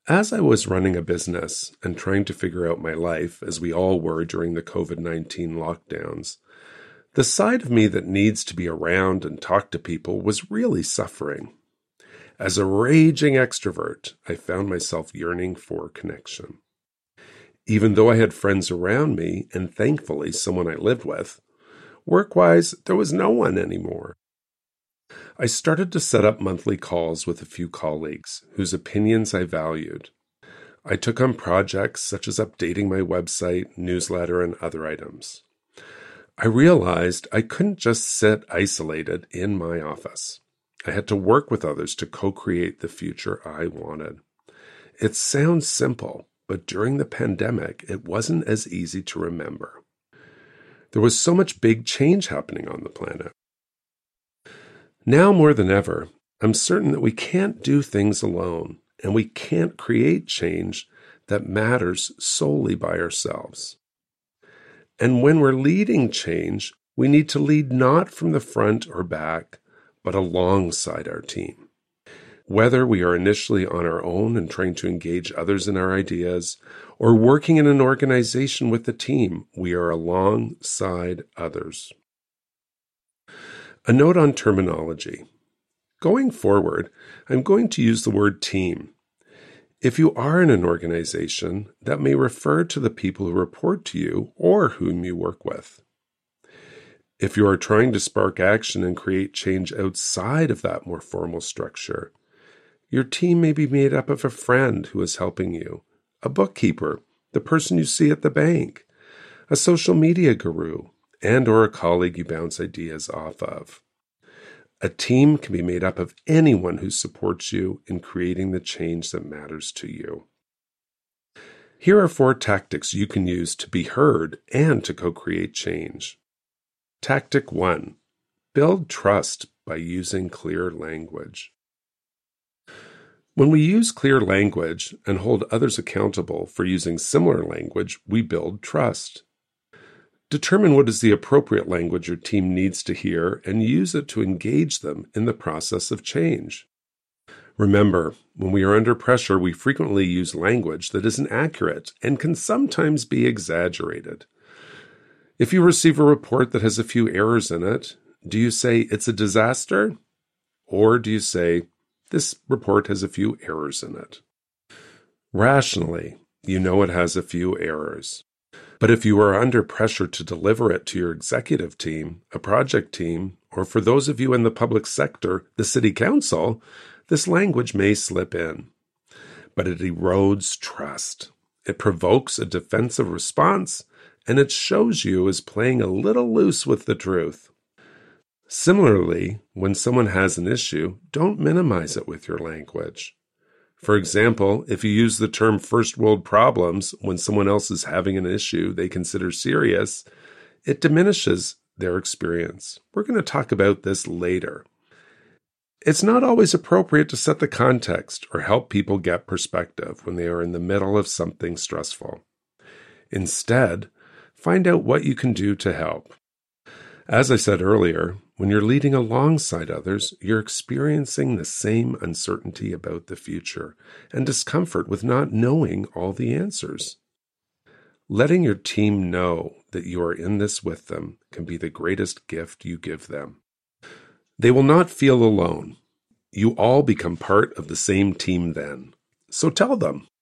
As I was running a business and trying to figure out my life, as we all were during the COVID-19 lockdowns, the side of me that needs to be around and talk to people was really suffering. As a raging extrovert, I found myself yearning for connection. Even though I had friends around me and thankfully someone I lived with, work-wise, there was no one anymore. I started to set up monthly calls with a few colleagues whose opinions I valued. I took on projects such as updating my website, newsletter, and other items. I realized I couldn't just sit isolated in my office. I had to work with others to co-create the future I wanted. It sounds simple, but during the pandemic, it wasn't as easy to remember. There was so much big change happening on the planet. Now more than ever, I'm certain that we can't do things alone, and we can't create change that matters solely by ourselves. And when we're leading change, we need to lead not from the front or back, but alongside our team. Whether we are initially on our own and trying to engage others in our ideas, or working in an organization with the team, we are alongside others. A note on terminology. Going forward, I'm going to use the word team. If you are in an organization, that may refer to the people who report to you or whom you work with. If you are trying to spark action and create change outside of that more formal structure, your team may be made up of a friend who is helping you, a bookkeeper, the person you see at the bank, a social media guru, and/or a colleague you bounce ideas off of. A team can be made up of anyone who supports you in creating the change that matters to you. Here are 4 tactics you can use to be heard and to co-create change. Tactic 1. Build trust by using clear language. When we use clear language and hold others accountable for using similar language, we build trust. Determine what is the appropriate language your team needs to hear and use it to engage them in the process of change. Remember, when we are under pressure, we frequently use language that isn't accurate and can sometimes be exaggerated. If you receive a report that has a few errors in it, do you say it's a disaster? Or do you say, this report has a few errors in it? Rationally, you know it has a few errors. But if you are under pressure to deliver it to your executive team, a project team, or for those of you in the public sector, the city council, this language may slip in. But it erodes trust. It provokes a defensive response, and it shows you as playing a little loose with the truth. Similarly, when someone has an issue, don't minimize it with your language. For example, if you use the term first world problems when someone else is having an issue they consider serious, it diminishes their experience. We're going to talk about this later. It's not always appropriate to set the context or help people get perspective when they are in the middle of something stressful. Instead, find out what you can do to help. As I said earlier, when you're leading alongside others, you're experiencing the same uncertainty about the future and discomfort with not knowing all the answers. Letting your team know that you are in this with them can be the greatest gift you give them. They will not feel alone. You all become part of the same team then. So tell them.